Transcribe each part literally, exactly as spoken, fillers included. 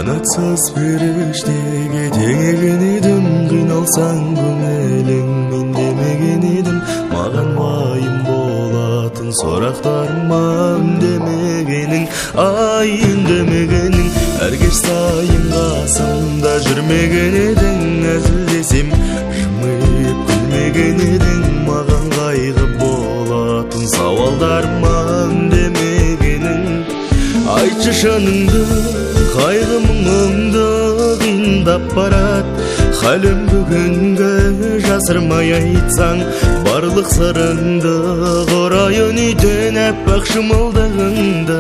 Канатсыз периштеге теңеген едім, қиналсаң көңілің мен демеген едім. Маған уайым болатын сұрақтарыма үндемегенің, ай үндемегенің. Әр кеш сайын қасымда жүрмеген едің, әзілдесем жымиып күлмеген едің. Маған қайғы болатын сауалдарыма үндемегенің. Айтшы шыныңды, қайғы мұңыңды қиындап барат. Халім бүгінгі жасырмай айтсаң, барлық сырыңды құрайын үйден әппақ шымылдығыңды.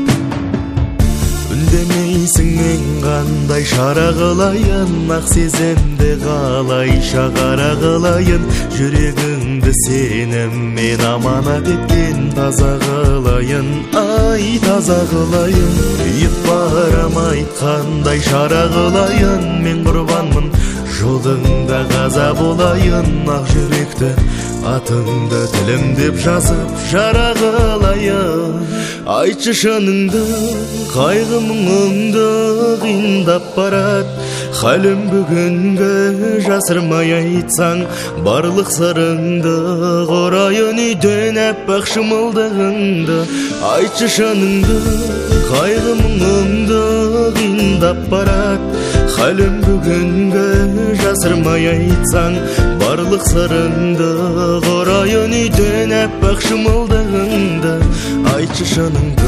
Үндемейсің мен қандай шара қылайын, ақ сезімді қалайша қара қылайын. Жүрегіңді сеніммен аманат еткен таза қылайын, ай таза қылайын. Үйіп барам айтқандай шара қылайын, мен құрбанмын жолыңда қаза болайын. Ақ жүректі атыңды тілім деп жазып жара қылайын. Айтшы шыныңды, қайғы мұңыңды қиындап барат. Халім бүгінгі жасырмай айтсаң, барлық сырыңды құрайын үйден әппақ шымылдығыңды. Айтшы шыныңды, қайғы мұңыңды қиындап барат. Халім бүгінгі жасырмай айтсаң, барлық сырыңды құрайын үйден әппақ шымылдығыңды. Айтшы шыныңды.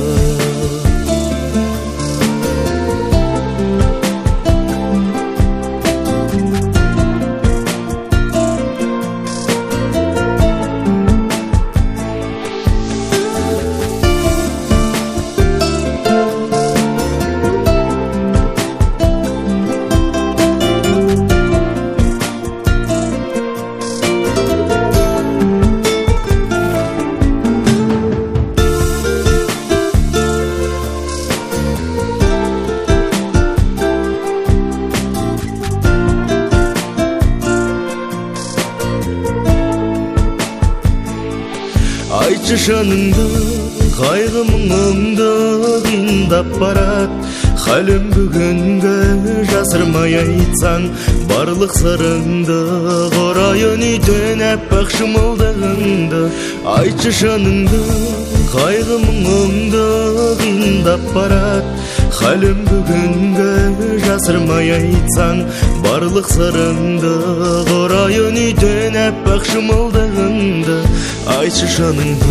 Айтшы шыныңды, қайғы мұңыңды қиындап барат. Халім бүгінгі жасырмай айтсаң, барлық сырыңды құрайын үйден әппақ шымылдығыңды. Айтшы шыныңды, қайғы мұңыңды қиындап барат. Халім бүгінгі жасырмай айтсаң, барлық сырыңды құрайын үйден әппақ шымылдығыңды. Айтшы шыныңды.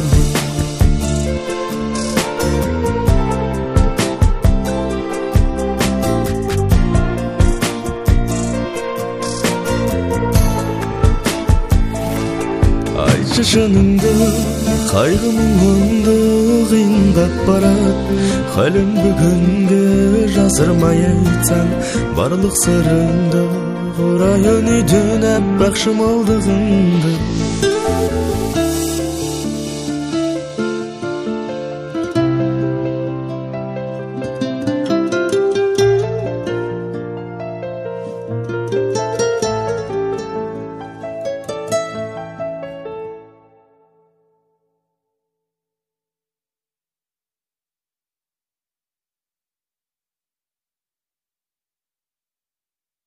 Айтшы шыныңды, қайғы мұңыңды қиындап барат. Халім бүгінгі жасырмай айтсаң, барлық сырыңды құрайын үйден әппақ шымылдығыңды.